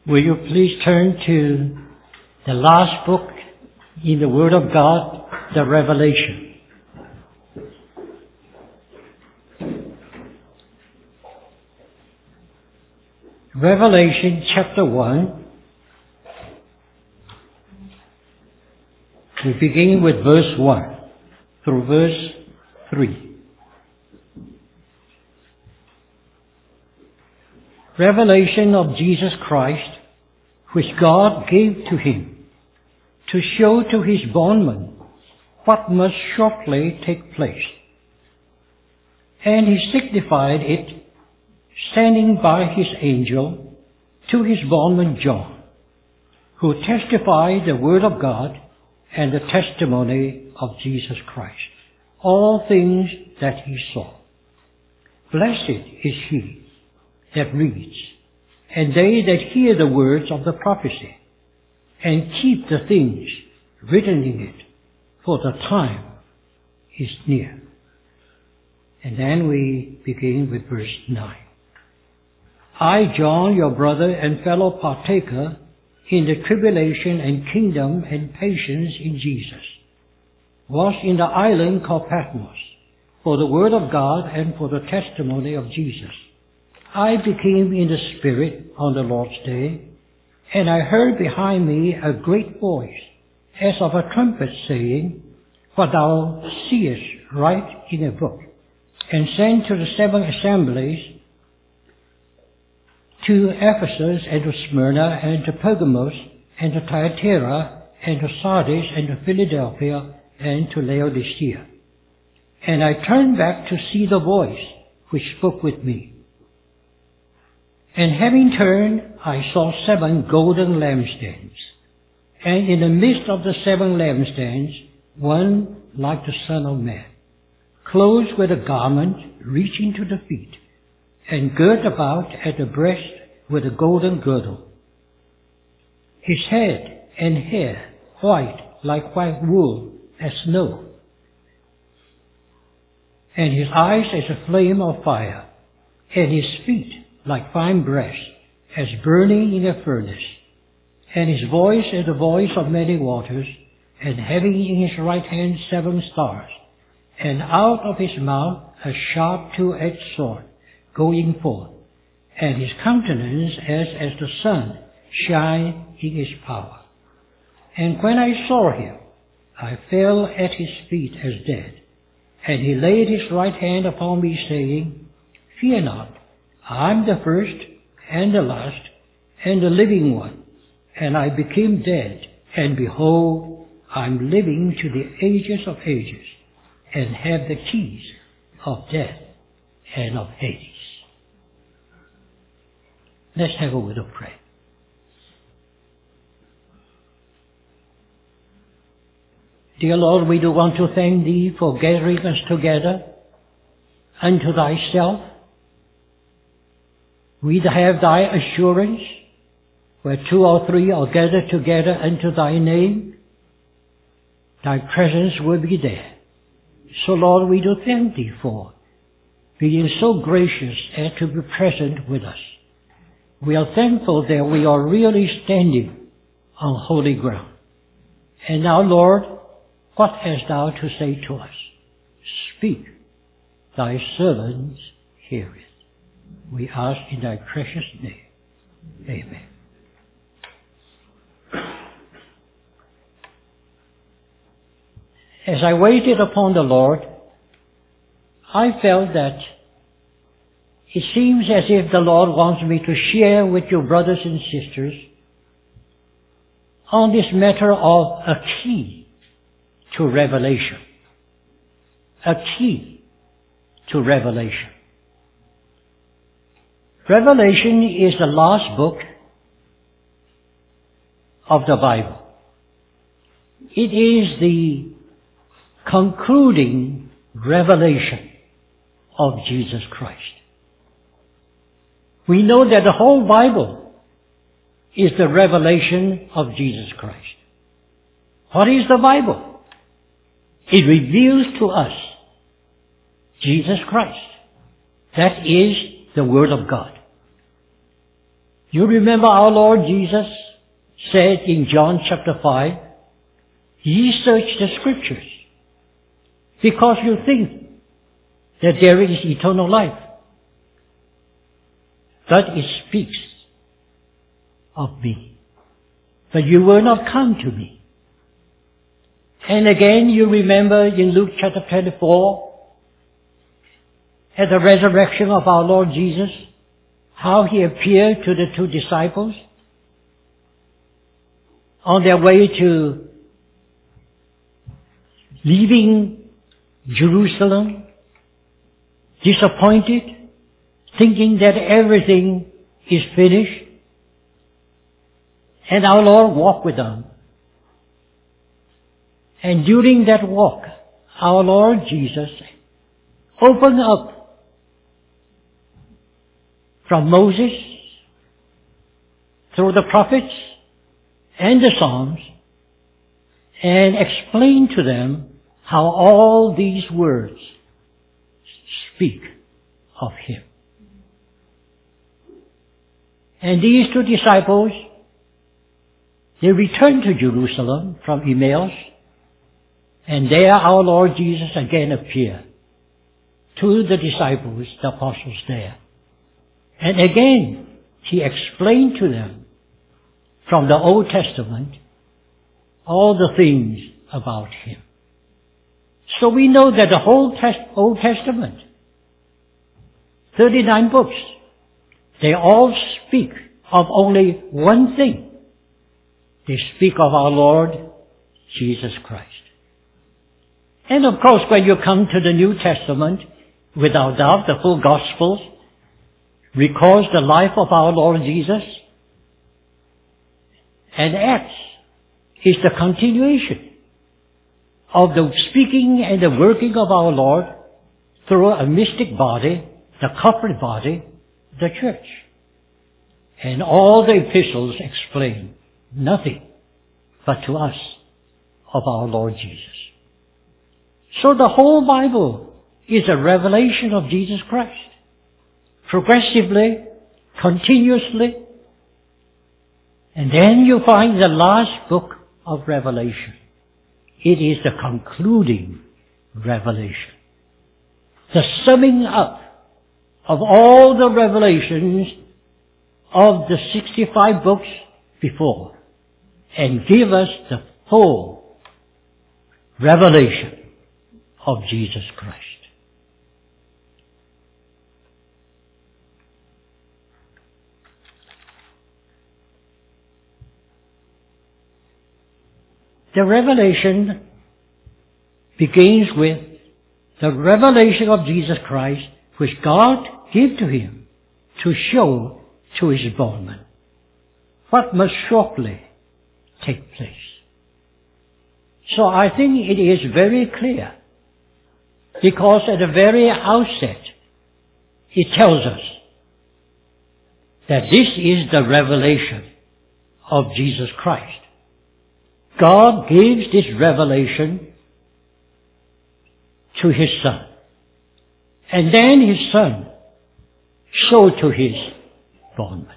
Will you please turn to the last book in the Word of God, the Revelation. Revelation chapter 1. We begin with verse 1 through verse 3. Revelation of Jesus Christ, which God gave to him, to show to his bondmen what must shortly take place. And he signified it, standing by his angel, to his bondman John, who testified the word of God and the testimony of Jesus Christ, all things that he saw. Blessed is he that reads, and they that hear the words of the prophecy, and keep the things written in it, for the time is near. And then we begin with verse 9. I, John, your brother and fellow partaker in the tribulation and kingdom and patience in Jesus, was in the island called Patmos, for the word of God and for the testimony of Jesus. I became in the Spirit on the Lord's day, and I heard behind me a great voice, as of a trumpet, saying, What thou seest, write in a book, and send to the 7 assemblies, to Ephesus, and to Smyrna, and to Pergamos, and to Thyatira, and to Sardis, and to Philadelphia, and to Laodicea. And I turned back to see the voice which spoke with me. And having turned, I saw 7 golden lampstands, and in the midst of the 7 lampstands, one like the Son of Man, clothed with a garment reaching to the feet, and girt about at the breast with a golden girdle. His head and hair white like white wool as snow, and his eyes as a flame of fire, and his feet like fine brass, as burning in a furnace, and his voice as the voice of many waters, and having in his right hand 7 stars, and out of his mouth a sharp 2-edged sword, going forth, and his countenance as the sun shine in his power. And when I saw him, I fell at his feet as dead, and he laid his right hand upon me, saying, Fear not, I am the first and the last and the living one, and I became dead, and behold, I am living to the ages of ages, and have the keys of death and of Hades. Let's have a word of prayer. Dear Lord, we do want to thank Thee for gathering us together unto Thyself. We have Thy assurance, where 2 or 3 are gathered together unto Thy name, Thy presence will be there. So Lord, we do thank Thee for being so gracious as to be present with us. We are thankful that we are really standing on holy ground. And now, Lord, what hast Thou to say to us? Speak, Thy servants hear it. We ask in Thy precious name. Amen. As I waited upon the Lord, I felt that it seems as if the Lord wants me to share with you, brothers and sisters, on this matter of a key to revelation. A key to revelation. Revelation is the last book of the Bible. It is the concluding revelation of Jesus Christ. We know that the whole Bible is the revelation of Jesus Christ. What is the Bible? It reveals to us Jesus Christ. That is the Word of God. You remember our Lord Jesus said in John chapter 5, "Ye search the Scriptures, because you think that there is eternal life. But it speaks of me. But you will not come to me." And again, you remember in Luke chapter 24, at the resurrection of our Lord Jesus, how he appeared to the two disciples on their way to leaving Jerusalem, disappointed, thinking that everything is finished. And our Lord walked with them. And during that walk, our Lord Jesus opened up from Moses, through the prophets and the Psalms, and explained to them how all these words speak of Him. And these two disciples, they returned to Jerusalem from Emmaus, and there our Lord Jesus again appeared to the disciples, the apostles there. And again, He explained to them from the Old Testament all the things about Him. So we know that the whole Old Testament, 39 books, they all speak of only one thing. They speak of our Lord Jesus Christ. And of course, when you come to the New Testament, without doubt, the full Gospels records the life of our Lord Jesus. And Acts is the continuation of the speaking and the working of our Lord through a mystic body, the corporate body, the church. And all the epistles explain nothing but to us of our Lord Jesus. So the whole Bible is a revelation of Jesus Christ. Progressively, continuously. And then you find the last book of Revelation. It is the concluding revelation. The summing up of all the revelations of the 65 books before, and give us the full revelation of Jesus Christ. The revelation begins with the revelation of Jesus Christ, which God gave to Him to show to His bondmen what must shortly take place. So I think it is very clear, because at the very outset it tells us that this is the revelation of Jesus Christ. God gives this revelation to His Son. And then His Son showed to His bondmen.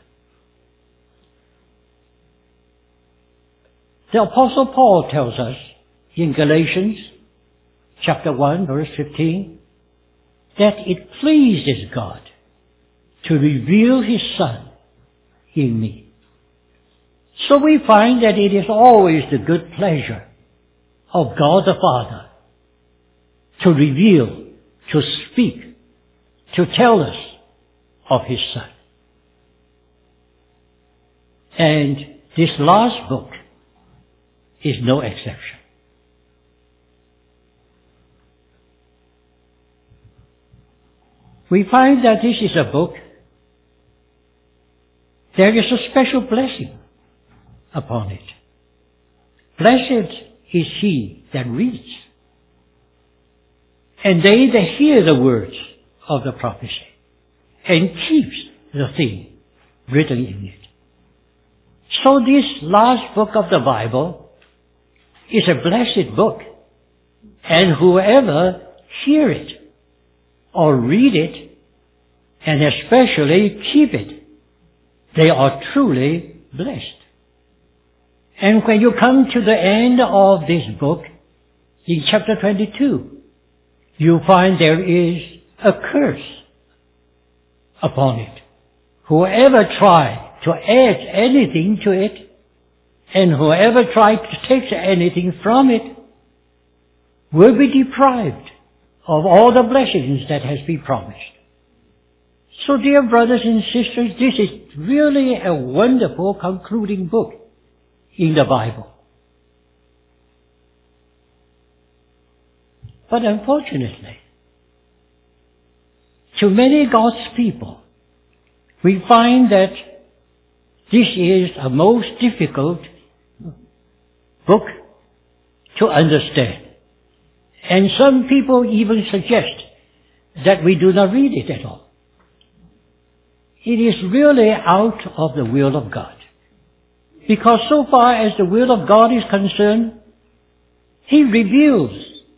The Apostle Paul tells us in Galatians chapter 1 verse 15 that it pleases God to reveal His Son in me. So we find that it is always the good pleasure of God the Father to reveal, to speak, to tell us of His Son. And this last book is no exception. We find that this is a book, there is a special blessing upon it. Blessed is he that reads, and they that hear the words of the prophecy, and keeps the thing written in it. So this last book of the Bible is a blessed book, and whoever hear it, or read it, and especially keep it, they are truly blessed. And when you come to the end of this book, in chapter 22, you find there is a curse upon it. Whoever tried to add anything to it, and whoever tried to take anything from it, will be deprived of all the blessings that has been promised. So dear brothers and sisters, this is really a wonderful concluding book in the Bible. But unfortunately, to many God's people, we find that this is a most difficult book to understand. And some people even suggest that we do not read it at all. It is really out of the will of God. Because so far as the will of God is concerned, He reveals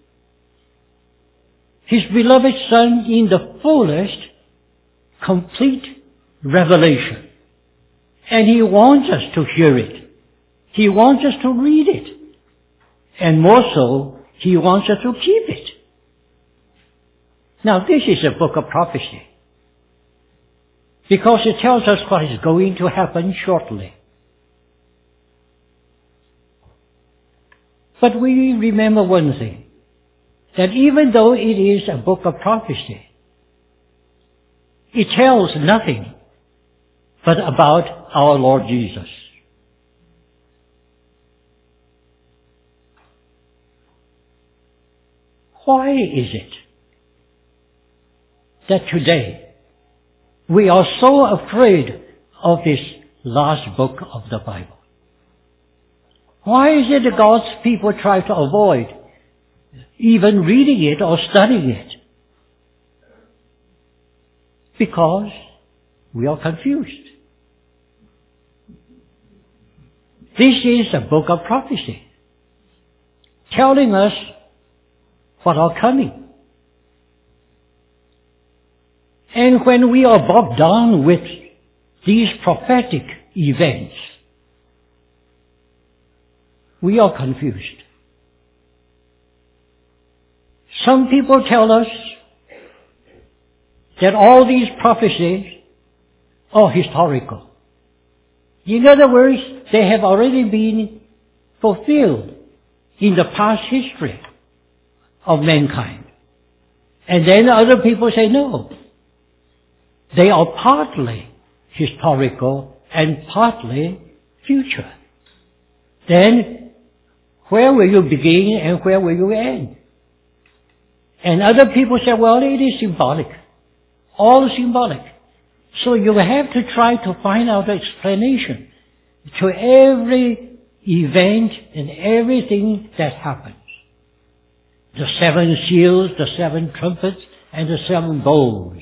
His beloved Son in the fullest, complete revelation. And He wants us to hear it. He wants us to read it. And more so, He wants us to keep it. Now this is a book of prophecy, because it tells us what is going to happen shortly. But we remember one thing, that even though it is a book of prophecy, it tells nothing but about our Lord Jesus. Why is it that today we are so afraid of this last book of the Bible? Why is it that God's people try to avoid even reading it or studying it? Because we are confused. This is a book of prophecy, telling us what are coming. And when we are bogged down with these prophetic events, we are confused. Some people tell us that all these prophecies are historical. In other words, they have already been fulfilled in the past history of mankind. And then other people say no. They are partly historical and partly future. Then, where will you begin and where will you end? And other people say, well, it is symbolic. All symbolic. So you have to try to find out the explanation to every event and everything that happens. The 7 seals, the 7 trumpets, and the 7 bowls.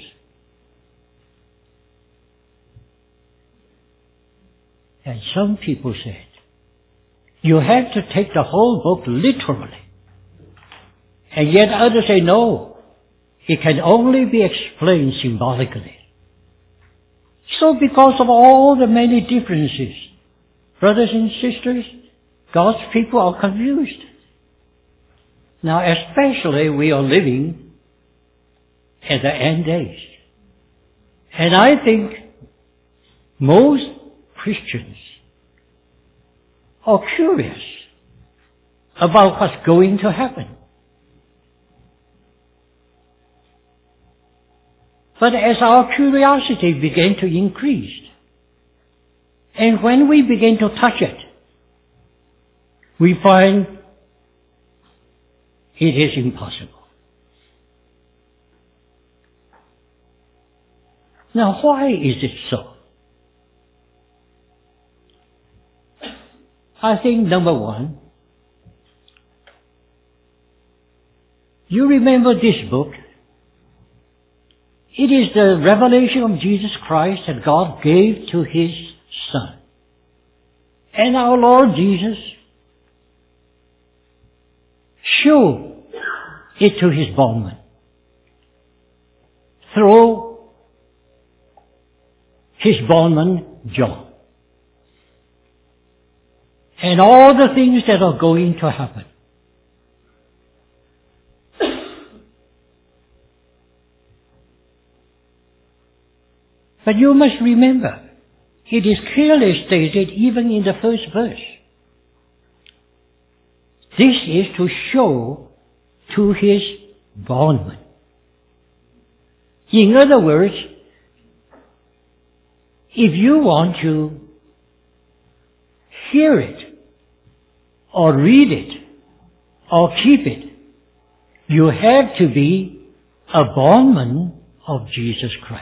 And some people said, you have to take the whole book literally. And yet others say, no, it can only be explained symbolically. So because of all the many differences, brothers and sisters, God's people are confused. Now especially we are living at the end days. And I think most Christians are curious about what's going to happen. But as our curiosity began to increase, and when we begin to touch it, we find it is impossible. Now, why is it so? I think number one, you remember this book. It is the revelation of Jesus Christ that God gave to His Son. And our Lord Jesus showed it to His bondmen through his bondman John, and all the things that are going to happen. But you must remember, it is clearly stated even in the first verse. This is to show to his bondman. In other words, if you want to hear it, or read it, or keep it, you have to be a bondman of Jesus Christ.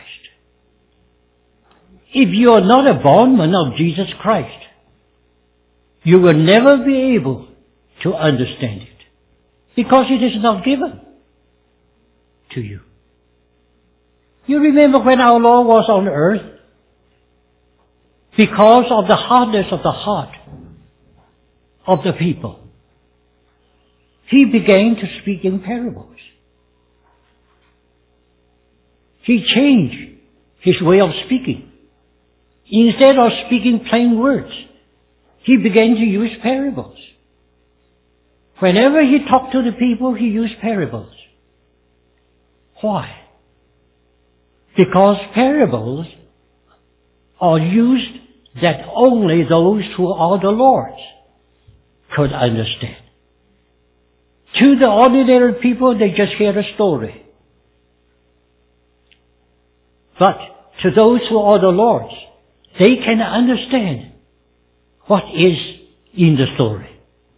If you are not a bondman of Jesus Christ, you will never be able to understand it, because it is not given to you. You remember when our Lord was on earth, because of the hardness of the heart of the people, he began to speak in parables. He changed his way of speaking. Instead of speaking plain words, he began to use parables. Whenever he talked to the people, he used parables. Why? Because parables are used that only those who are the Lord's could understand. To the ordinary people, they just hear a story. But to those who are the Lord's, they can understand what is in the story.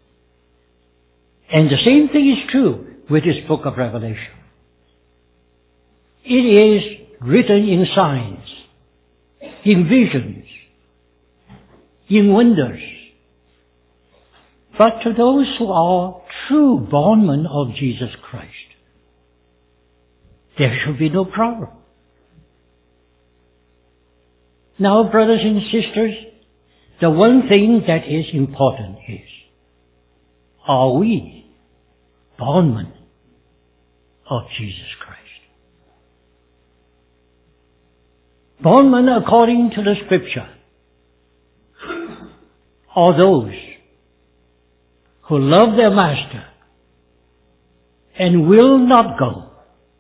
And the same thing is true with this book of Revelation. It is written in signs, in visions, in wonders. But to those who are true bondmen of Jesus Christ, there should be no problem. Now, brothers and sisters, the one thing that is important is, are we bondmen of Jesus Christ? Bondmen, according to the Scripture, are those who love their master and will not go,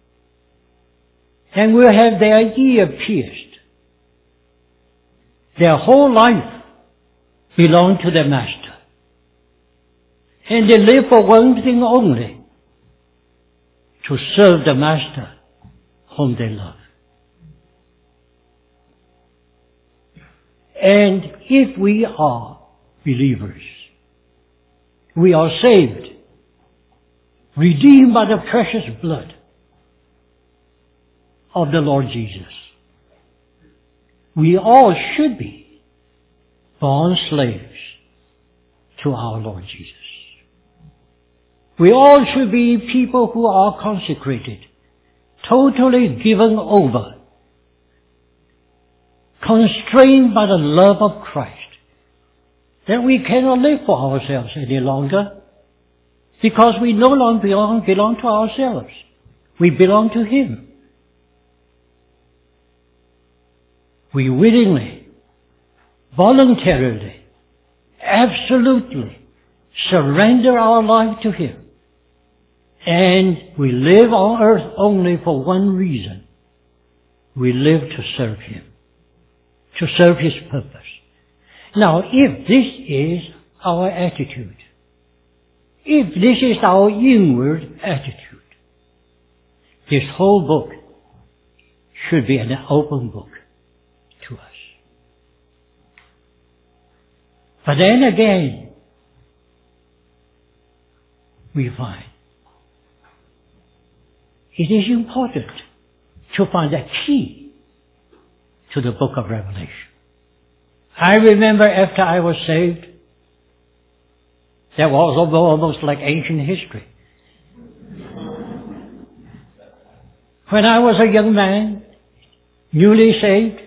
and will have their ear pierced. Their whole life belongs to their master. And they live for one thing only, to serve the master whom they love. And if we are believers, we are saved, redeemed by the precious blood of the Lord Jesus. We all should be bond slaves to our Lord Jesus. We all should be people who are consecrated, totally given over, constrained by the love of Christ, that we cannot live for ourselves any longer, because we no longer belong to ourselves. We belong to Him. We willingly, voluntarily, absolutely surrender our life to Him. And we live on earth only for one reason. We live to serve Him, to serve His purpose. Now, if this is our attitude, if this is our inward attitude, this whole book should be an open book to us. But then again, we find it is important to find a key to the book of Revelation. I remember after I was saved, that was almost like ancient history. When I was a young man, newly saved,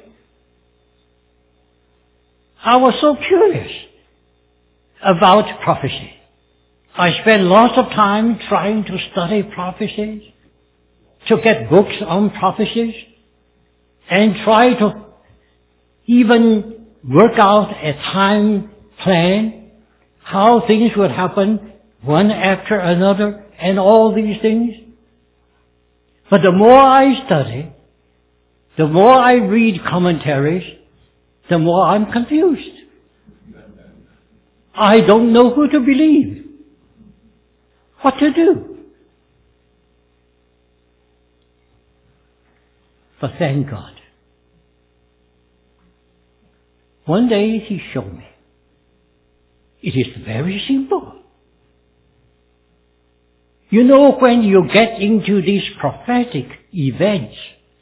I was so curious about prophecy. I spent lots of time trying to study prophecies, to get books on prophecies, and try to even work out a time plan, how things would happen one after another, and all these things. But the more I study, the more I read commentaries, the more I'm confused. I don't know who to believe, what to do. But thank God. One day He showed me. It is very simple. You know, when you get into these prophetic events,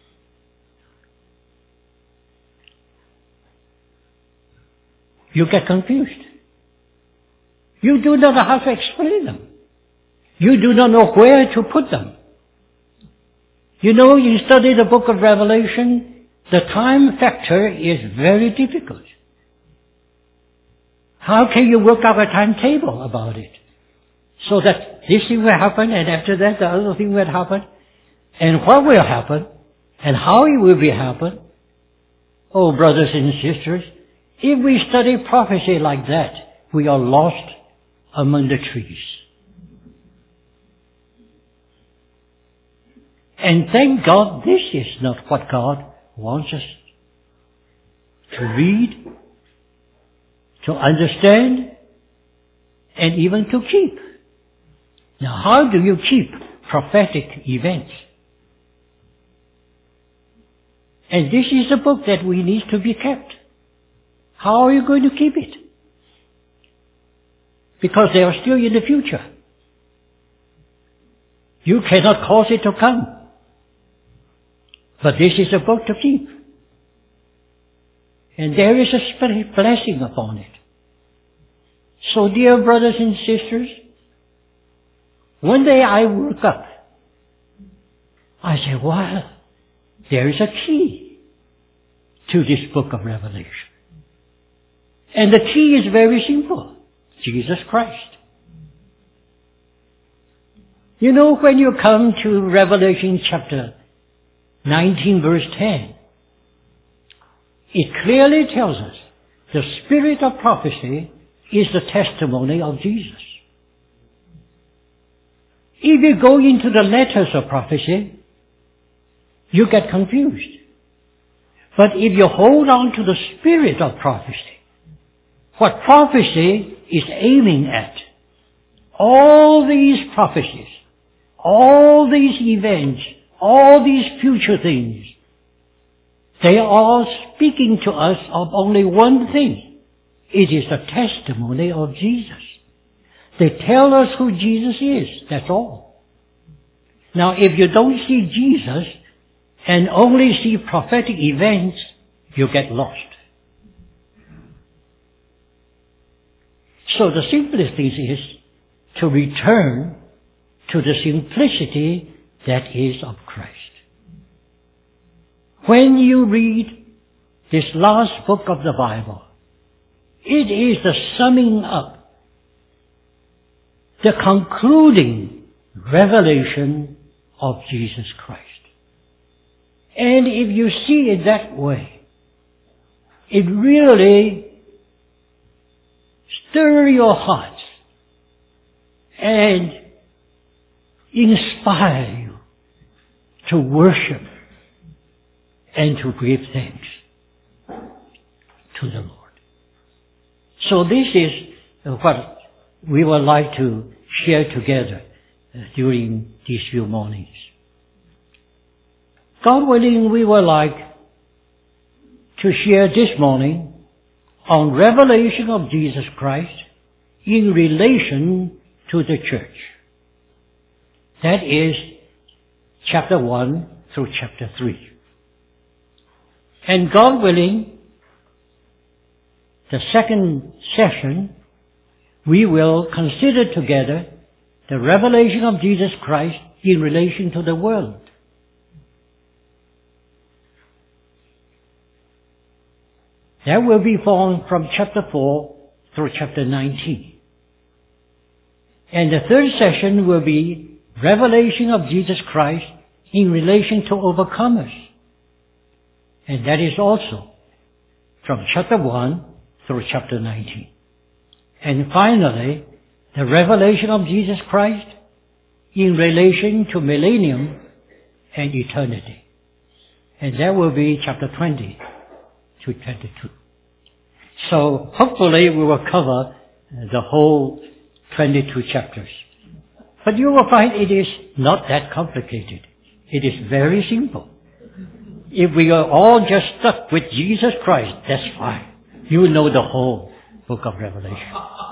you get confused. You do not know how to explain them. You do not know where to put them. You know, you study the book of Revelation, the time factor is very difficult. How can you work out a timetable about it? So that this thing will happen, and after that the other thing will happen, and what will happen, and how it will be happen. Oh, brothers and sisters, if we study prophecy like that, we are lost among the trees. And thank God this is not what God wants us to read, to understand, and even to keep. Now, how do you keep prophetic events? And this is a book that we need to be kept. How are you going to keep it? Because they are still in the future. You cannot cause it to come. But this is a book to keep. And there is a special blessing upon it. So, dear brothers and sisters, one day I woke up. I said, wow, there is a key to this book of Revelation. And the key is very simple. Jesus Christ. You know, when you come to Revelation chapter 19 verse 10, it clearly tells us the spirit of prophecy is the testimony of Jesus. If you go into the letters of prophecy, you get confused. But if you hold on to the spirit of prophecy, what prophecy is aiming at, all these prophecies, all these events, all these future things, they are speaking to us of only one thing. It is the testimony of Jesus. They tell us who Jesus is, that's all. Now, if you don't see Jesus and only see prophetic events, you get lost. So the simplest thing is to return to the simplicity that is of Christ. When you read this last book of the Bible, it is the summing up, the concluding revelation of Jesus Christ. And if you see it that way, it really stirs your hearts and inspire you to worship and to give thanks to the Lord. So this is what we would like to share together during these few mornings. God willing, we would like to share this morning on revelation of Jesus Christ in relation to the church. That is chapter 1 through chapter 3. And God willing, the second session, we will consider together the revelation of Jesus Christ in relation to the world. That will be from chapter 4 through chapter 19. And the third session will be revelation of Jesus Christ in relation to overcomers. And that is also from chapter 1 through chapter 19. And finally, the revelation of Jesus Christ in relation to millennium and eternity. And that will be chapter 20 to 22. So hopefully we will cover the whole 22 chapters. But you will find it is not that complicated. It is very simple. If we are all just stuck with Jesus Christ, that's fine. You will know the whole book of Revelation.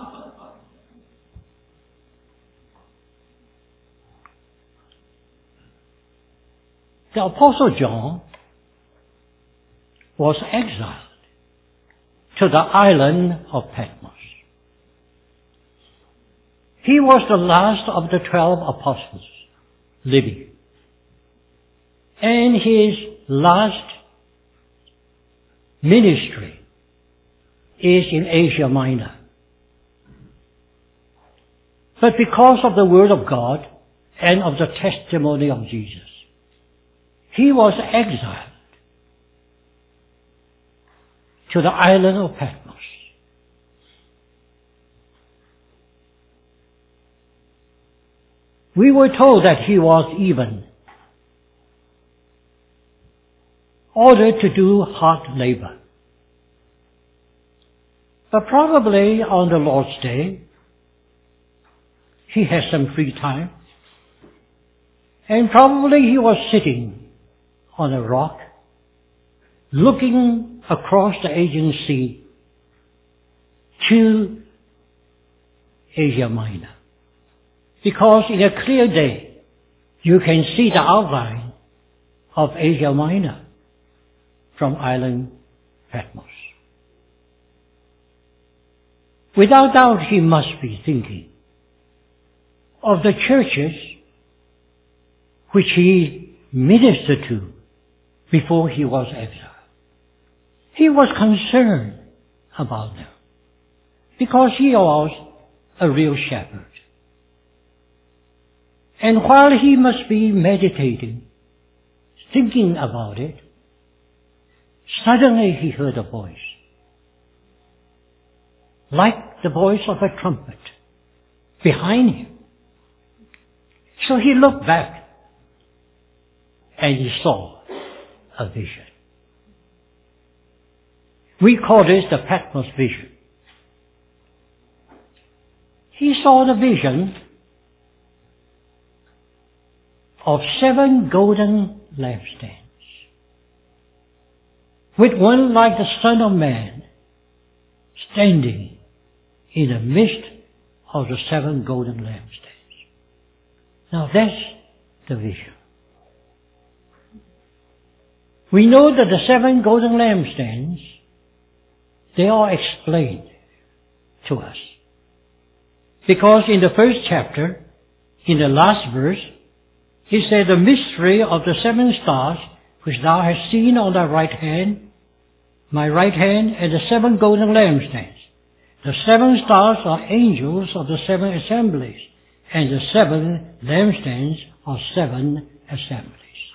The Apostle John was exiled to the island of Patmos. He was the last of the 12 apostles living. And his last ministry is in Asia Minor. But because of the Word of God and of the testimony of Jesus, he was exiled to the island of Patmos. We were told that he was even ordered to do hard labor. But probably on the Lord's Day, he had some free time. And probably he was sitting on a rock, looking across the Aegean Sea to Asia Minor. Because in a clear day, you can see the outline of Asia Minor from island Patmos. Without doubt, he must be thinking of the churches which he ministered to before he was exiled. He was concerned about them because he was a real shepherd. And while he must be meditating, thinking about it, suddenly he heard a voice, like the voice of a trumpet, behind him. So he looked back and he saw a vision. We call this the Patmos vision. He saw the vision of 7 golden lampstands, with one like the Son of Man standing in the midst of the 7 golden lampstands. Now that's the vision. We know that the 7 golden lampstands, they are explained to us. Because in the first chapter, in the last verse, he said, the mystery of the 7 stars, which thou hast seen on thy right hand, my right hand, and the 7 golden lampstands. The 7 stars are angels of the 7 assemblies, and the 7 lampstands are 7 assemblies.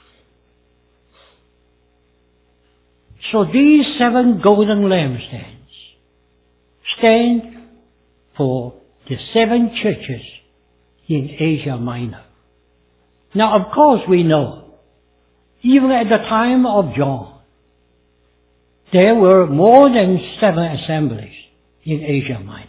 So these 7 golden lampstands stand for the 7 churches in Asia Minor. Now, of course, we know, even at the time of John, there were more than 7 assemblies in Asia Minor.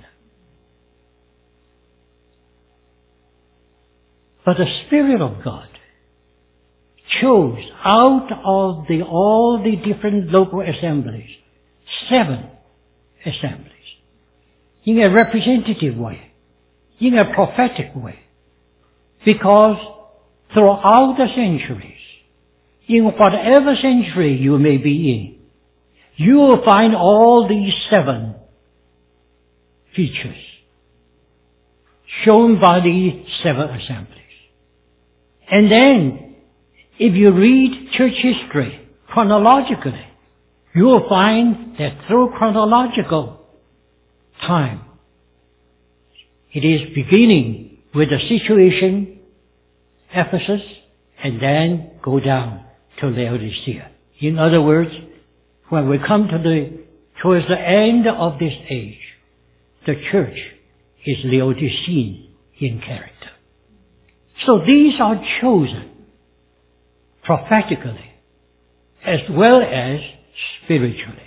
But the Spirit of God chose out of all the different local assemblies 7 assemblies in a representative way, in a prophetic way, because throughout the centuries, in whatever century you may be in, you will find all these 7 features shown by the 7 assemblies. And then, if you read church history chronologically, you will find that through chronological time, it is beginning with the situation, Ephesus, and then go down to Laodicea. In other words, when we come to towards the end of this age, the church is Laodicean in character. So these are chosen prophetically as well as spiritually.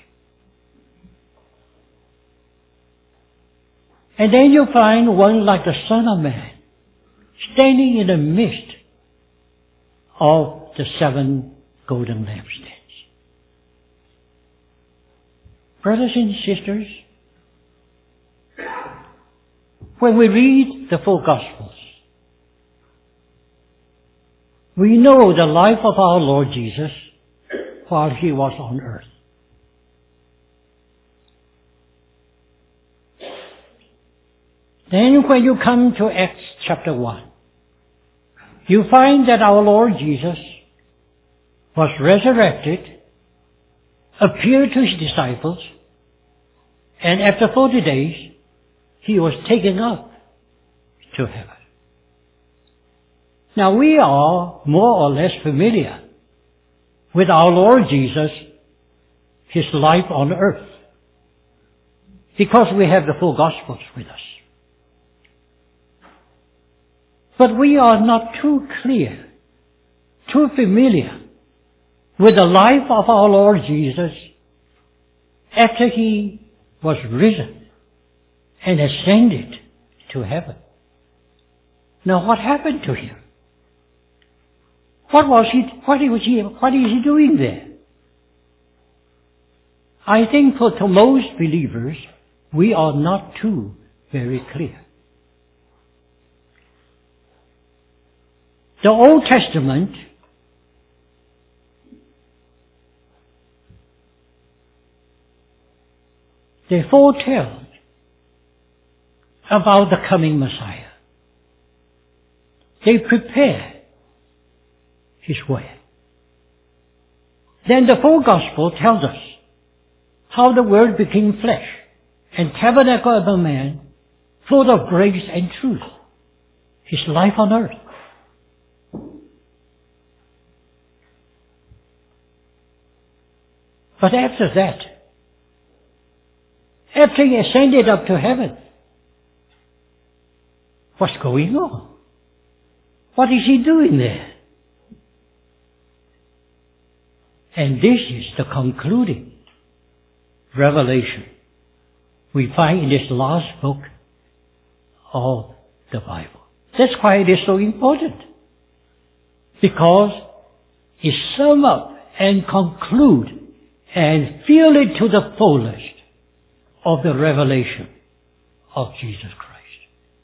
And then you find one like the Son of Man standing in the midst of the 7 golden lampstands. Brothers and sisters, when we read the 4 Gospels, we know the life of our Lord Jesus while He was on earth. Then when you come to Acts chapter 1, you find that our Lord Jesus was resurrected, appeared to His disciples, and after 40 days, He was taken up to heaven. Now we are more or less familiar with our Lord Jesus, His life on earth, because we have the 4 Gospels with us. But we are not too clear, too familiar with the life of our Lord Jesus after He was risen and ascended to heaven. Now what happened to Him? What is he doing there? I think to most believers, we are not too very clear. The Old Testament they foretell about the coming Messiah. They prepare His way. Then the 4 Gospel tells us how the Word became flesh and tabernacled among men, full of grace and truth, His life on earth. But after that, after He ascended up to heaven, what's going on? What is He doing there? And this is the concluding revelation we find in this last book of the Bible. That's why it is so important. Because it sums up and concludes and fill it to the fullest of the revelation of Jesus Christ.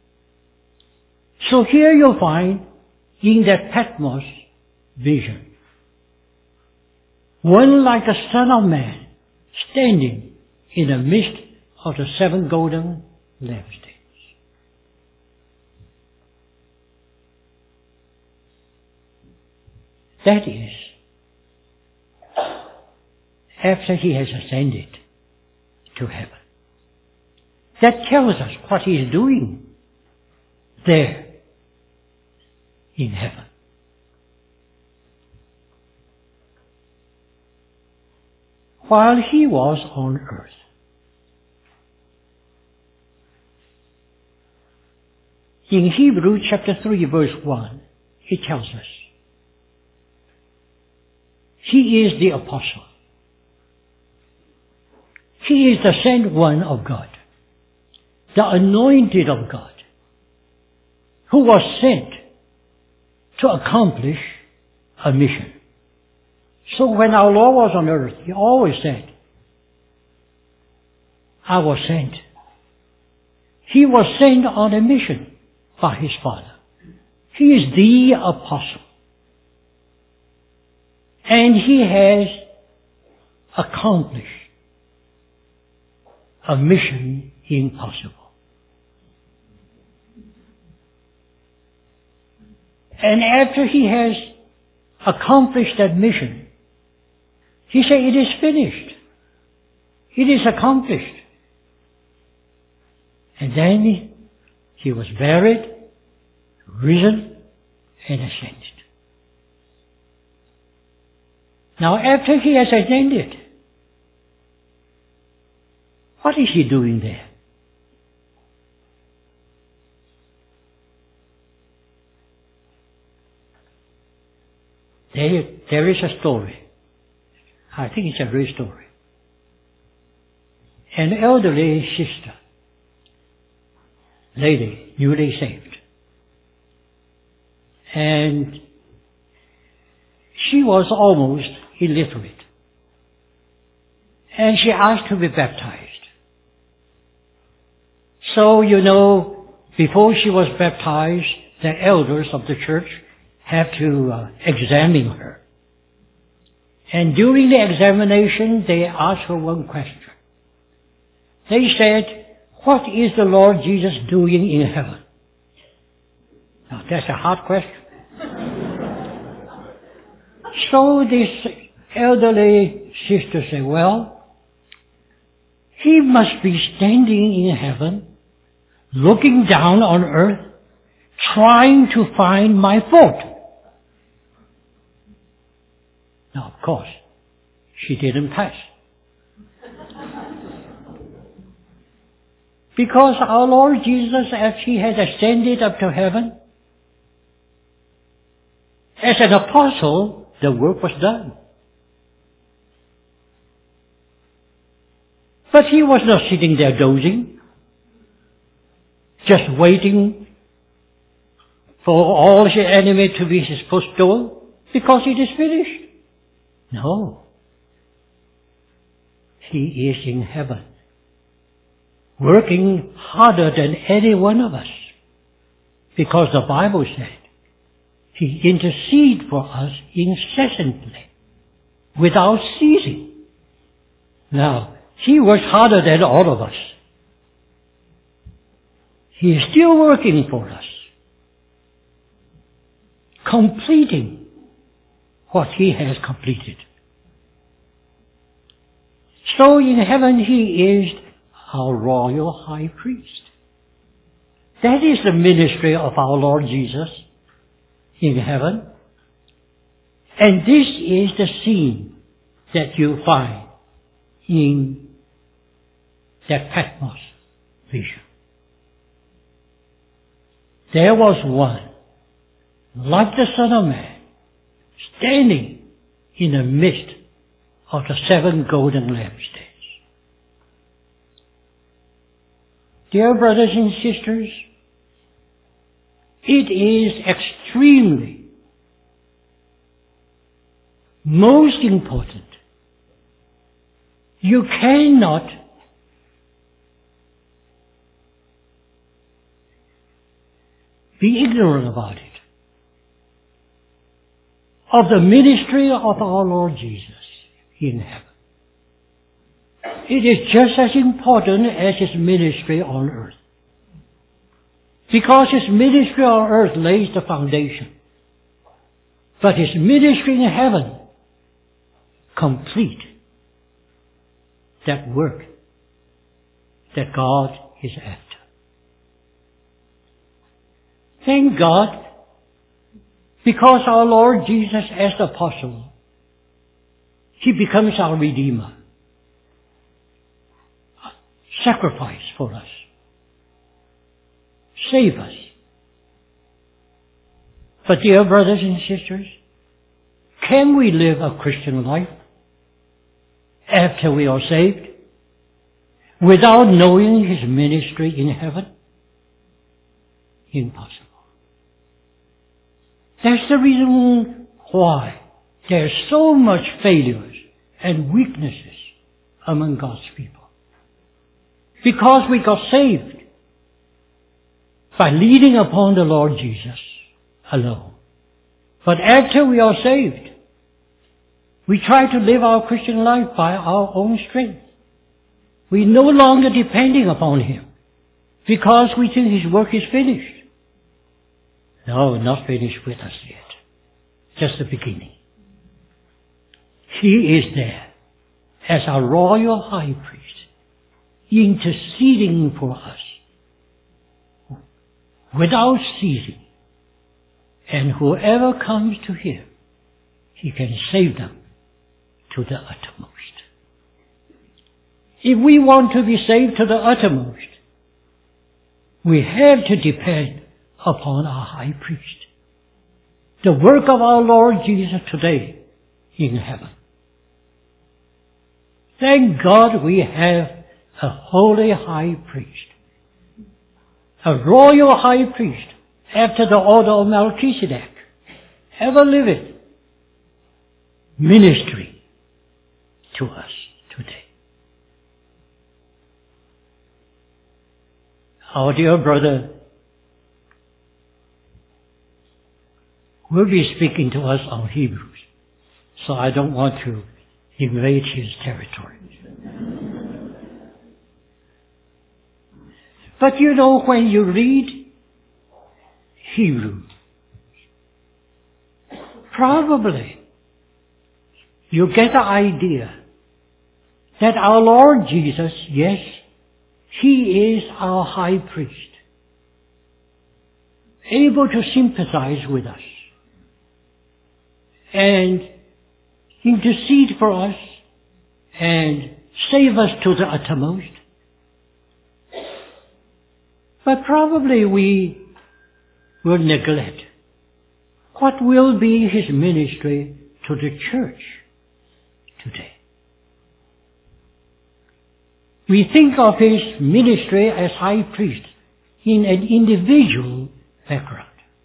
So here you'll find in that Patmos vision, one like a Son of Man standing in the midst of the 7 golden lampstands. That is, after He has ascended to heaven. That tells us what He is doing there in heaven. While He was on earth, in Hebrews chapter 3 verse 1, it tells us, He is the apostle. He is the sent one of God, the anointed of God, who was sent to accomplish a mission. So when our Lord was on earth, He always said, I was sent. He was sent on a mission by His Father. He is the apostle. And He has accomplished a mission impossible. And after He has accomplished that mission, He said, it is finished. It is accomplished. And then He was buried, risen, and ascended. Now after He has ascended, What is he doing there? There is a story. I think it's a real story. An elderly sister, lady, newly saved. And she was almost illiterate. And she asked to be baptized. So, before she was baptized, the elders of the church have to examine her. And during the examination, they asked her one question. They said, "What is the Lord Jesus doing in heaven?" Now, that's a hard question. So this elderly sister said, "Well, he must be standing in heaven, looking down on earth, trying to find my fault." Now, of course, she didn't pass. Because our Lord Jesus, as he had ascended up to heaven, as an apostle, the work was done. But he was not sitting there dozing, just waiting for all his enemy to be his footstool, because it is finished. No. He is in heaven, working harder than any one of us, because the Bible said he intercedes for us incessantly, without ceasing. Now, he works harder than all of us. He is still working for us, completing what he has completed. So in heaven he is our royal high priest. That is the ministry of our Lord Jesus in heaven. And this is the scene that you find in that Patmos vision. There was one, like the Son of Man, standing in the midst of the 7 golden lampstands. Dear brothers and sisters, it is extremely, most important. You cannot be ignorant about it, of the ministry of our Lord Jesus in heaven. It is just as important as his ministry on earth. Because his ministry on earth lays the foundation. But his ministry in heaven complete that work that God is after. Thank God, because our Lord Jesus as the apostle, he becomes our Redeemer. Sacrifice for us. Save us. But dear brothers and sisters, can we live a Christian life after we are saved without knowing his ministry in heaven? Impossible. That's the reason why there's so much failures and weaknesses among God's people. Because we got saved by leaning upon the Lord Jesus alone. But after we are saved, we try to live our Christian life by our own strength. We're no longer depending upon him because we think his work is finished. No, not finished with us yet. Just the beginning. He is there as our royal high priest, interceding for us without ceasing. And whoever comes to him, he can save them to the uttermost. If we want to be saved to the uttermost, we have to depend upon our high priest. The work of our Lord Jesus today in heaven. Thank God we have a holy high priest. A royal high priest after the order of Melchizedek. Ever living ministry to us today. Our dear brother will be speaking to us on Hebrews, so I don't want to invade his territory. But you know, when you read Hebrews, probably you get the idea that our Lord Jesus, yes, He is our high priest, able to sympathize with us and intercede for us and save us to the uttermost. But probably we will neglect what will be His ministry to the church today. We think of His ministry as high priest in an individual background.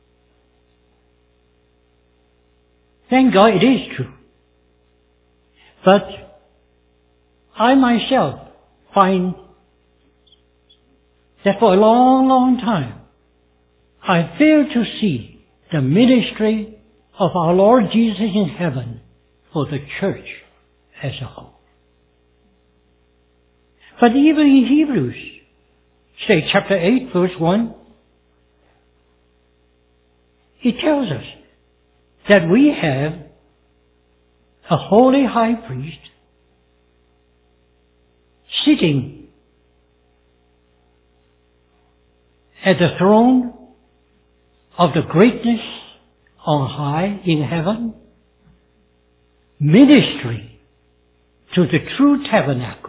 Thank God it is true. But I myself find that for a long, long time, I failed to see the ministry of our Lord Jesus in heaven for the church as a whole. But even in Hebrews, say chapter 8, verse 1, it tells us that we have a holy high priest sitting at the throne of the greatness on high in heaven, ministering to the true tabernacle.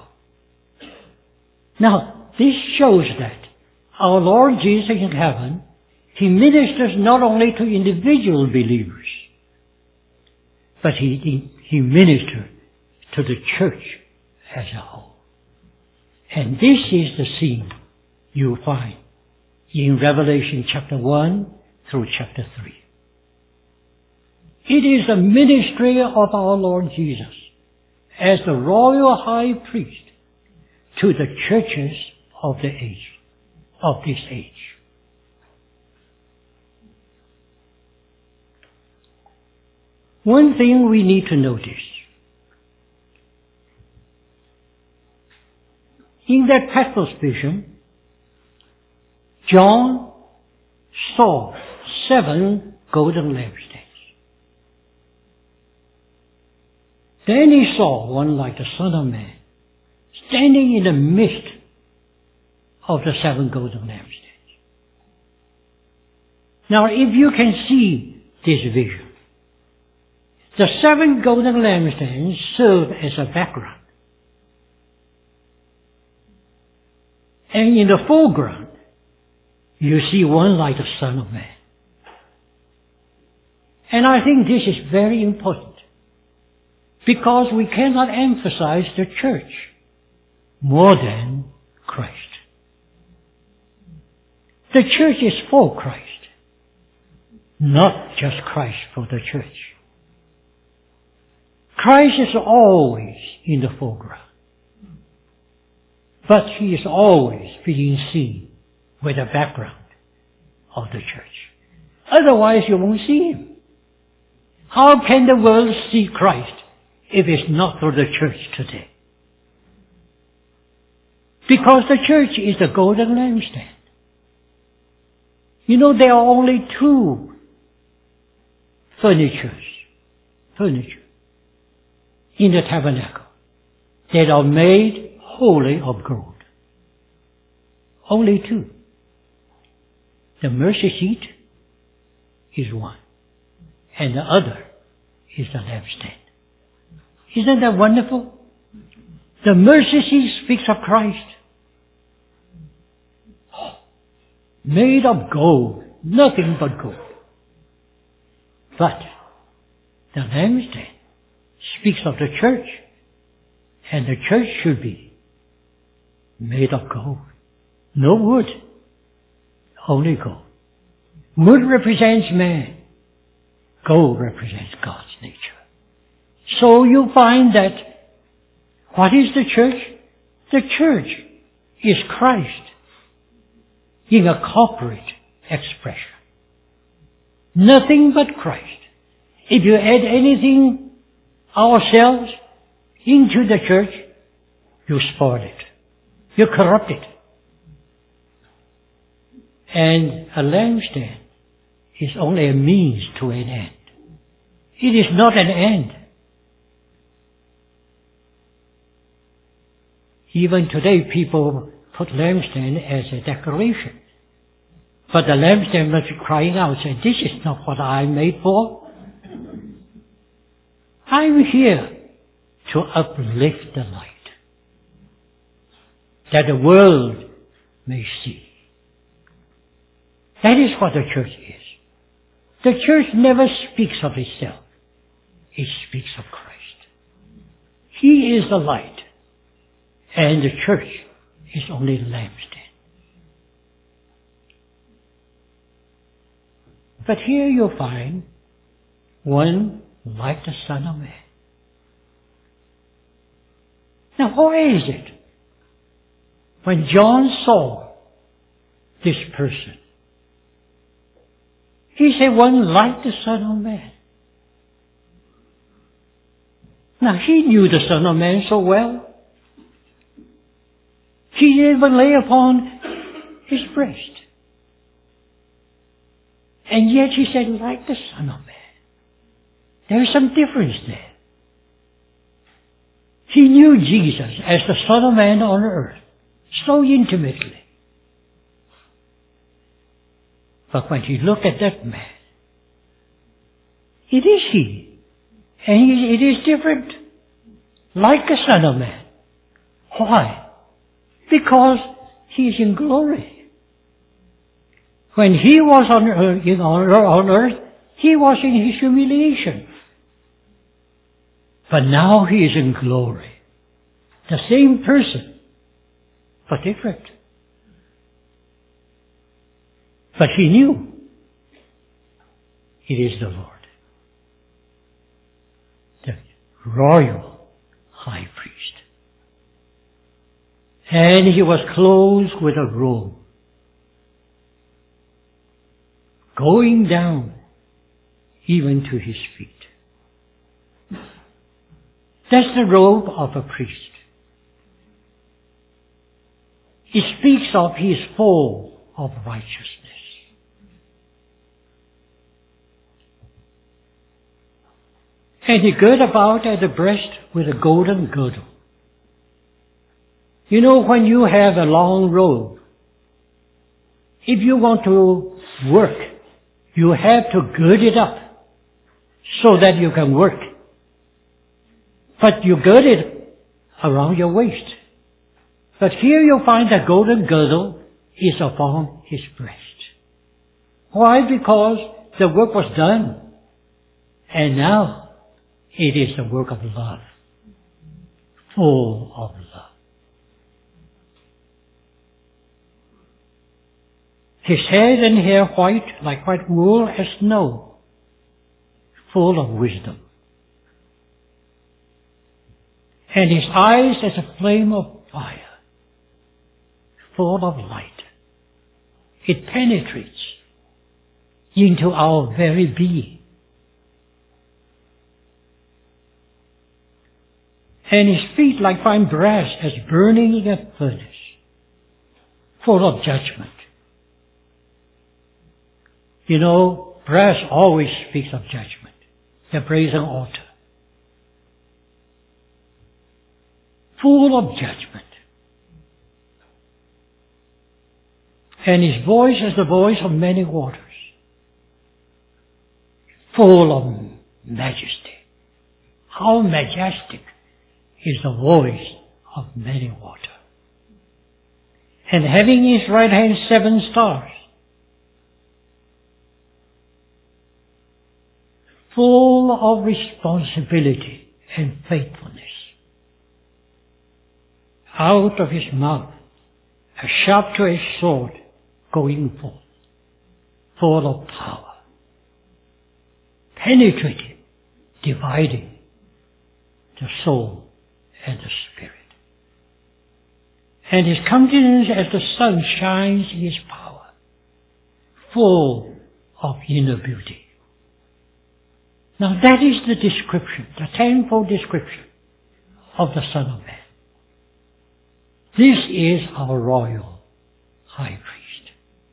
Now, this shows that our Lord Jesus in heaven, He ministers not only to individual believers, but He ministers to the church as a whole. And this is the scene you find in Revelation chapter 1 through chapter 3. It is the ministry of our Lord Jesus as the royal high priest to the churches of the age, of this age. One thing we need to notice, in that Patmos vision, John saw 7 golden lampstands. Then he saw one like the Son of Man, standing in the midst of the 7 golden lampstands. Now, if you can see this vision, the 7 golden lampstands serve as a background. And in the foreground, you see one like the Son of Man. And I think this is very important, because we cannot emphasize the church more than Christ. The church is for Christ, not just Christ for the church. Christ is always in the foreground, but He is always being seen with the background of the church. Otherwise you won't see Him. How can the world see Christ if it's not through the church today? Because the church is the golden lampstand. You know, there are only 2 furniture in the tabernacle that are made wholly of gold. Only 2. The mercy seat is one, and the other is the lampstand. Isn't that wonderful? The mercy seat speaks of Christ. Made of gold, nothing but gold. But the lampstand speaks of the church, and the church should be made of gold. No wood, only gold. Wood represents man. Gold represents God's nature. So you find that, what is the church? The church is Christ in a corporate expression. Nothing but Christ. If you add anything ourselves into the church, you spoil it. You corrupt it. And a lampstand is only a means to an end. It is not an end. Even today people put lampstand as a decoration. But the lampstand must be crying out, saying, this is not what I'm made for. I'm here to uplift the light, that the world may see. That is what the church is. The church never speaks of itself. It speaks of Christ. He is the light, and the church is only the lampstand. But here you find one like the Son of Man. Now why is it when John saw this person, he said one like the Son of Man? Now he knew the Son of Man so well. He even lay upon his breast. And yet he said, like the Son of Man. There is some difference there. He knew Jesus as the Son of Man on earth so intimately. But when he looked at that man, it is he. And it is different. Like the Son of Man. Why? Because he is in glory. When he was on earth, he was in his humiliation. But now he is in glory. The same person, but different. But he knew it is the Lord, the royal high priest. And he was clothed with a robe, going down even to his feet. That's the robe of a priest. It speaks of he is full of righteousness. And he girt about at the breast with a golden girdle. You know, when you have a long robe, if you want to work, you have to gird it up so that you can work. But you gird it around your waist. But here you find the golden girdle is upon his breast. Why? Because the work was done. And now it is the work of love. Full of love. His head and hair white, like white wool as snow, full of wisdom. And his eyes as a flame of fire, full of light. It penetrates into our very being. And his feet like fine brass as burning in a furnace, full of judgment. You know, brass always speaks of judgment. The brazen altar. Full of judgment. And his voice is the voice of many waters. Full of majesty. How majestic is the voice of many waters. And having in his right hand 7 stars, full of responsibility and faithfulness. Out of his mouth, a sharp two-edged sword going forth, full of power, penetrating, dividing the soul and the spirit. And his countenance as the sun shines in his power, full of inner beauty. Now that is the description, the 10-fold description of the Son of Man. This is our royal high priest,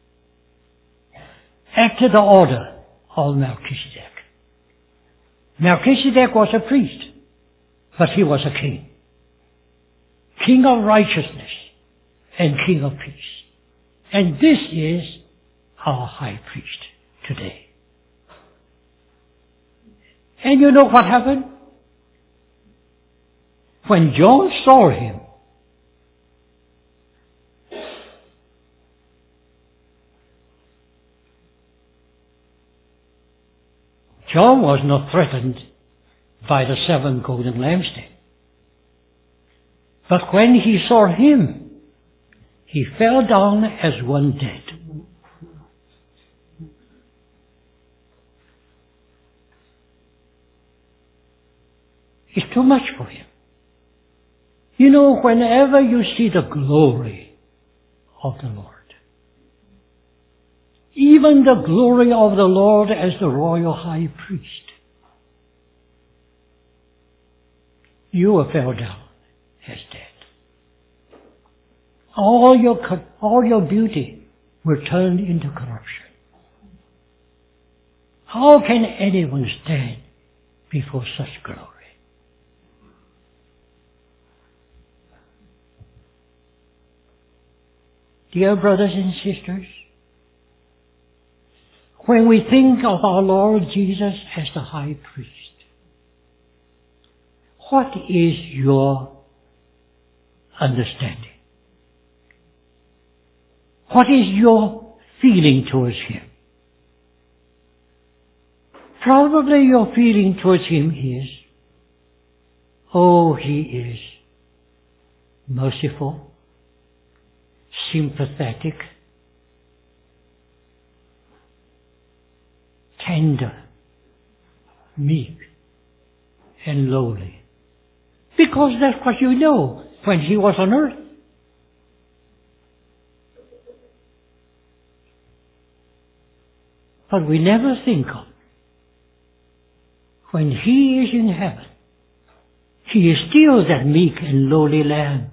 after the order of Melchizedek. Melchizedek was a priest, but he was a king. King of righteousness and king of peace. And this is our high priest today. And you know what happened? When John saw him, John was not threatened by the 7 golden lampstands. But when he saw him, he fell down as one dead. It's too much for him. You know, whenever you see the glory of the Lord, even the glory of the Lord as the royal high priest, you will fall down as dead. All your beauty will turn into corruption. How can anyone stand before such glory? Dear brothers and sisters, when we think of our Lord Jesus as the high priest, what is your understanding? What is your feeling towards him? Probably your feeling towards him is, oh, he is merciful, sympathetic, tender, meek, and lowly. Because that's what you know when he was on earth. But we never think of when he is in heaven, he is still that meek and lowly lamb.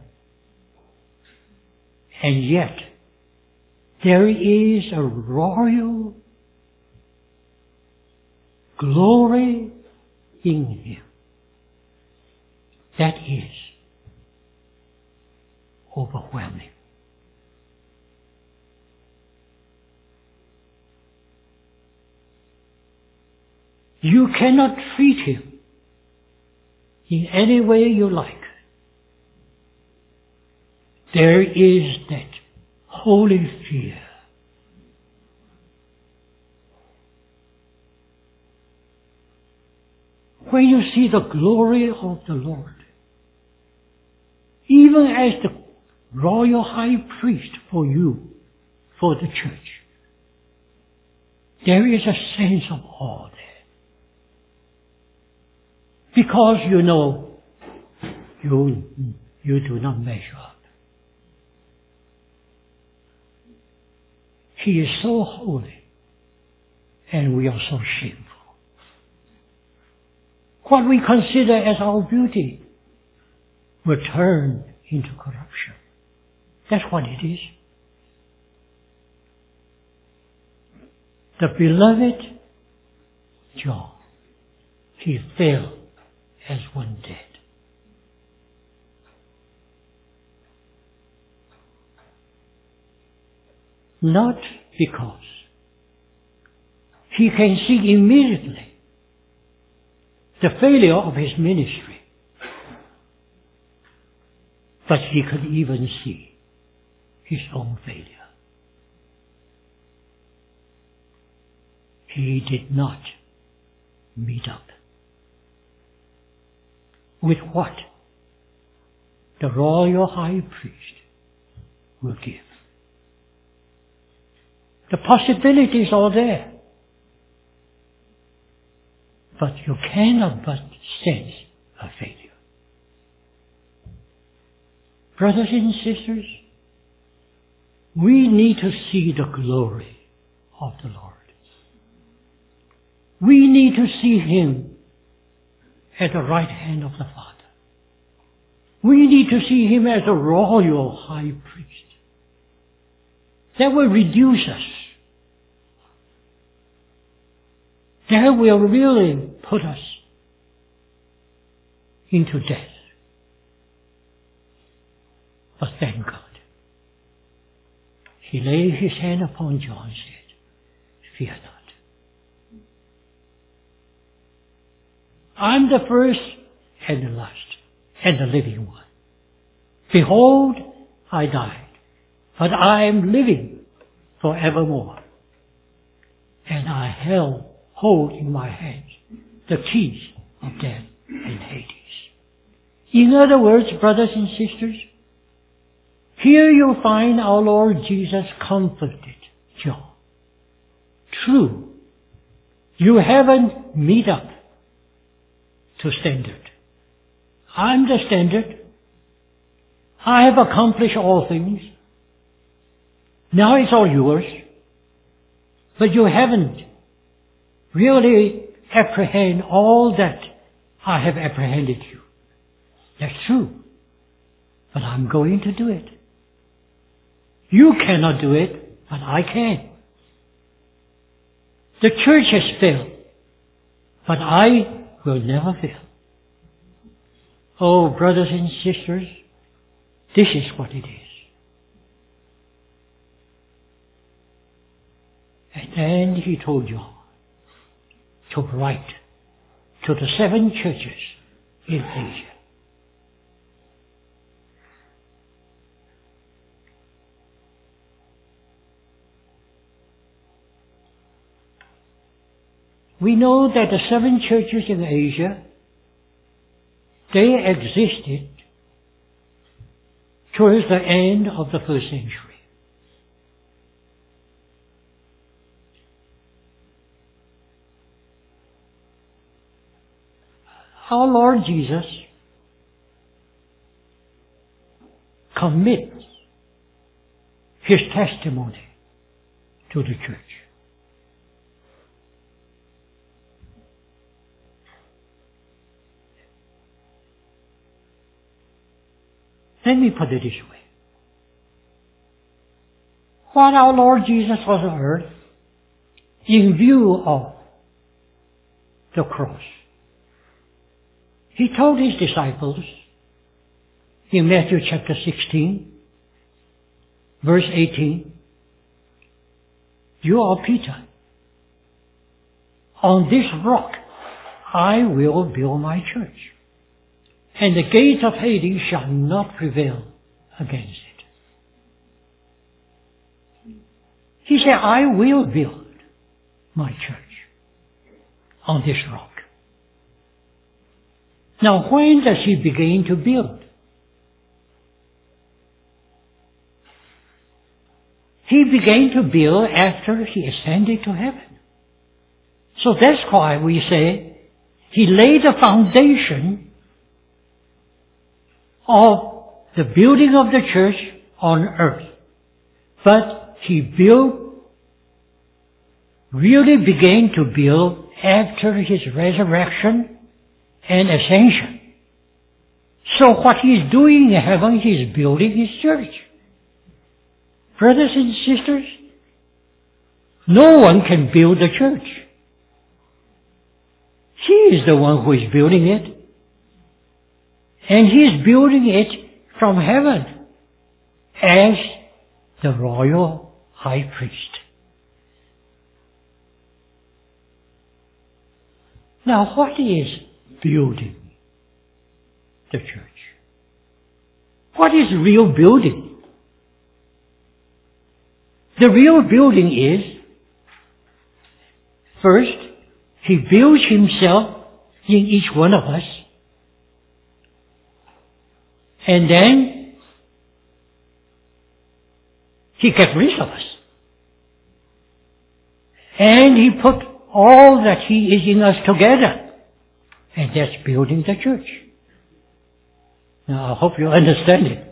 And yet, there is a royal glory in him that is overwhelming. You cannot treat him in any way you like. There is that holy fear. When you see the glory of the Lord, even as the royal high priest for you, for the church, there is a sense of awe there. Because you know you do not measure up. He is so holy, and we are so shameful. What we consider as our beauty will turn into corruption. That's what it is. The beloved John, he fell as one dead. Not because he can see immediately the failure of his ministry, But he could even see his own failure. He did not meet up with what the royal high priest will give. The possibilities are there, but you cannot but sense a failure. Brothers and sisters, we need to see the glory of the Lord. We need to see Him at the right hand of the Father. We need to see Him as a royal high priest. That will reduce us. That will really put us into death. But thank God, He laid His hand upon John and said, "Fear not. I'm the first and the last and the living one. Behold, I died, but I am living forevermore. And I hold in my hands the keys of death and Hades." In other words, brothers and sisters, here you find our Lord Jesus comforted John. True, you haven't met up to standard. I'm the standard. I have accomplished all things. Now it's all yours. But you haven't really apprehended all that I have apprehended you. That's true. But I'm going to do it. You cannot do it, but I can. The church has failed, but I will never fail. Oh, brothers and sisters, this is what it is. And then He told John to write to the 7 churches in Asia. We know that the 7 churches in Asia, they existed towards the end of the first century. Our Lord Jesus commits His testimony to the church. Let me put it this way. While our Lord Jesus was on earth, in view of the cross, He told His disciples in Matthew chapter 16, verse 18, "You are Peter. On this rock I will build my church, and the gates of Hades shall not prevail against it." He said, "I will build my church on this rock." Now, when does He begin to build? He began to build after He ascended to heaven. So that's why we say He laid the foundation of the building of the church on earth. But He really began to build after His resurrection and ascension. So what He's doing in heaven, He's building His church. Brothers and sisters, no one can build the church. He is the one who is building it. And He is building it from heaven as the royal high priest. Now, what is building the church? What is real building? The real building is, first, He builds Himself in each one of us. And then, He gets rid of us. And He put all that He is in us together. And that's building the church. Now, I hope you understand it.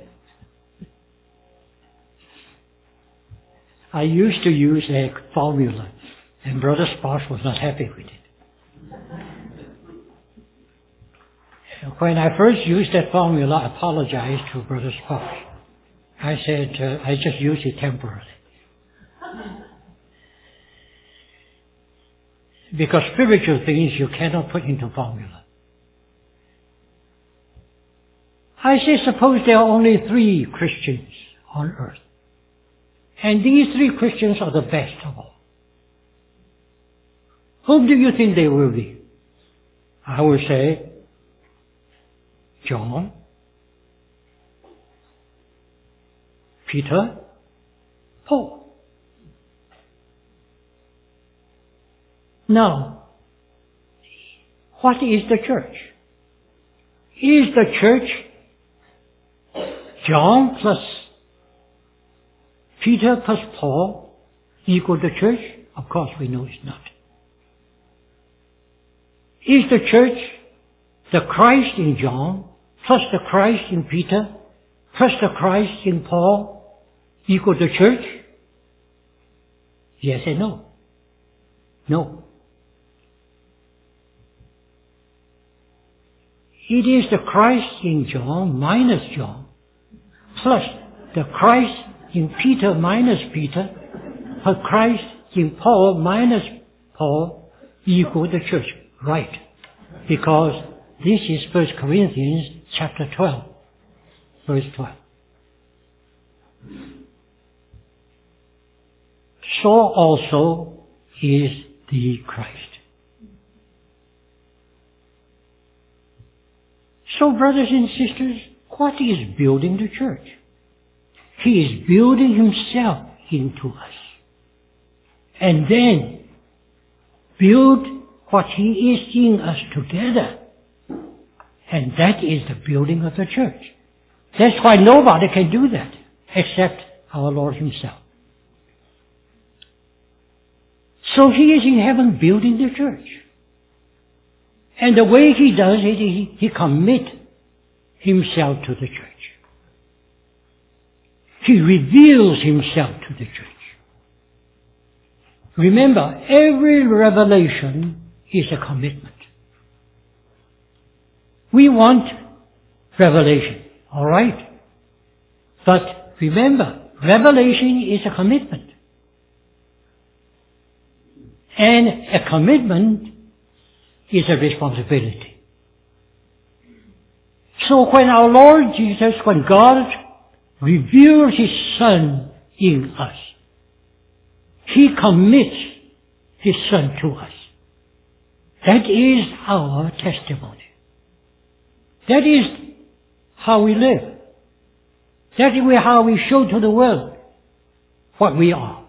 I used to use a formula, and Brother Sparks was not happy with it. When I first used that formula, I apologized to Brother Sparks. I said, I just used it temporarily. Because spiritual things you cannot put into formula. I say, suppose there are only 3 Christians on earth. And these 3 Christians are the best of all. Whom do you think they will be? I will say, John, Peter, Paul. Now, what is the church? Is the church John plus Peter plus Paul equal the church? Of course we know it's not. Is the church the Christ in John plus the Christ in Peter plus the Christ in Paul equal the church? Yes and no. No. It is the Christ in John minus John plus the Christ in Peter minus Peter, plus Christ in Paul minus Paul equal the church. Right. Because this is 1 Corinthians chapter 12, verse 12. So also is the Christ. So brothers and sisters, what is building the church? He is building Himself into us. And then build what He is in us together. And that is the building of the church. That's why nobody can do that except our Lord Himself. So He is in heaven building the church. And the way He does it, He commits Himself to the church. He reveals Himself to the church. Remember, every revelation is a commitment. We want revelation, all right? But remember, revelation is a commitment. And a commitment is a responsibility. So when our Lord Jesus, when God reveals His Son in us, He commits His Son to us. That is our testimony. That is how we live. That is how we show to the world what we are.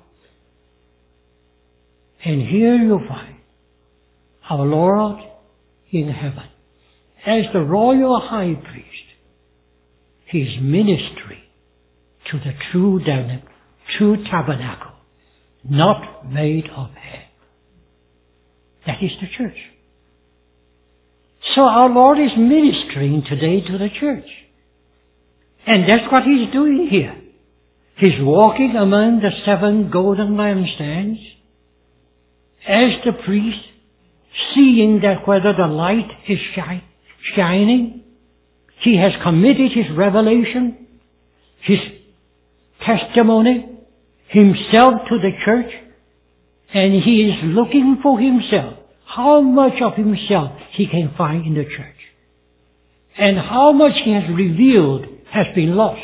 And here you find our Lord in heaven as the royal high priest. His ministry to the true tabernacle, not made of hand. That is the church. So our Lord is ministering today to the church. And that's what He's doing here. He's walking among the 7 golden lampstands as the priest, seeing that whether the light is shining, He has committed His revelation, His testimony, Himself to the church, and He is looking for Himself, how much of Himself He can find in the church, and how much He has revealed has been lost.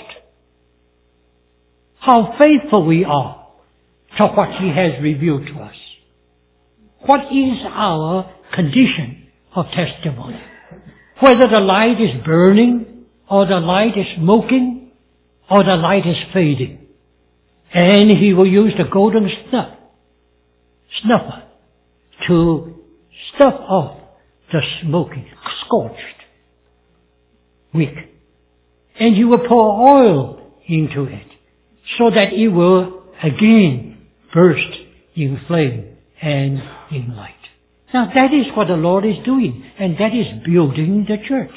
How faithful we are to what He has revealed to us. What is our condition of testimony? Whether the light is burning or the light is smoking, or the light is fading. And he will use the golden snuffer to stuff off the smoking, scorched wick. And he will pour oil into it so that it will again burst in flame and in light. Now that is what the Lord is doing, and that is building the church.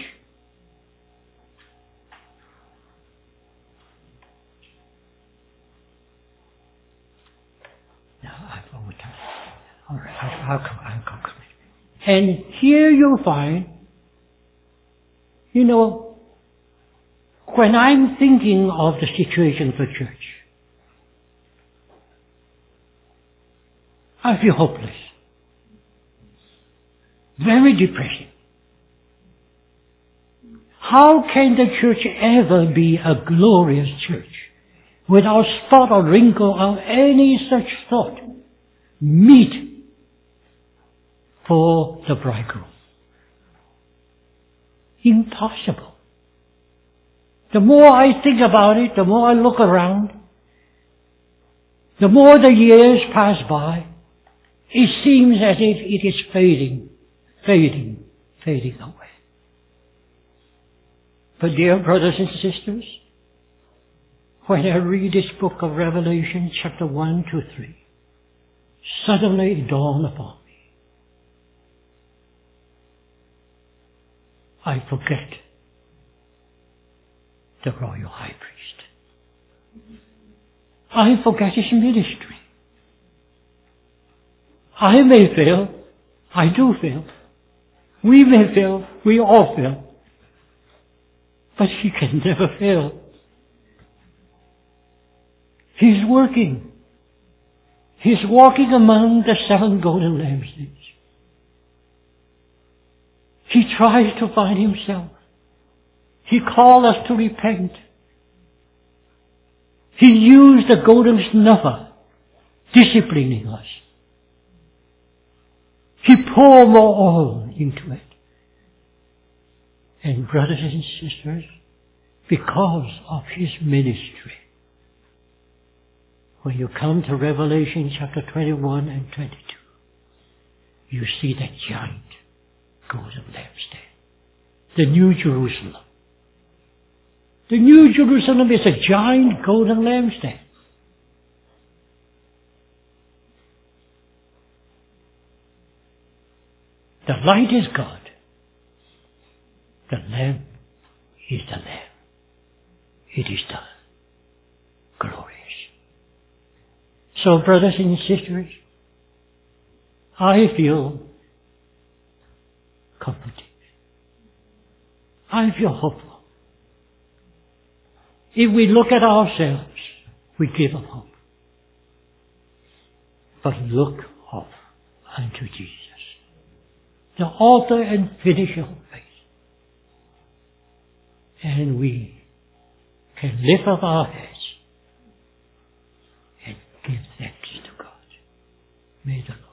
Now I've over time. All right, I'll conclude. And here you'll find, when I'm thinking of the situation of the church, I feel hopeless. Very depressing. How can the church ever be a glorious church without spot or wrinkle or any such thought? Meet for the bridegroom. Impossible. The more I think about it, the more I look around, the more the years pass by, it seems as if it is fading away. But dear brothers and sisters, when I read this book of Revelation, chapter 1 to 3, suddenly it dawned upon me. I forget the royal high priest. I forget his ministry. I may fail. I do fail. We may fail. We all fail. But he can never fail. He's working. He's walking among the 7 golden lampstands. He tries to find himself. He called us to repent. He used the golden snuffer, disciplining us. He poured more oil into it. And brothers and sisters, because of his ministry, when you come to Revelation chapter 21 and 22, you see that giant golden lampstand. The New Jerusalem. The New Jerusalem is a giant golden lampstand. The light is God. The lamp is the Lamb. It is done. Glorious. So, brothers and sisters, I feel comforted. I feel hopeful. If we look at ourselves, we give up hope. But look up unto Jesus, the author and finisher of faith. And we can lift up our heads and give thanks to God. May the Lord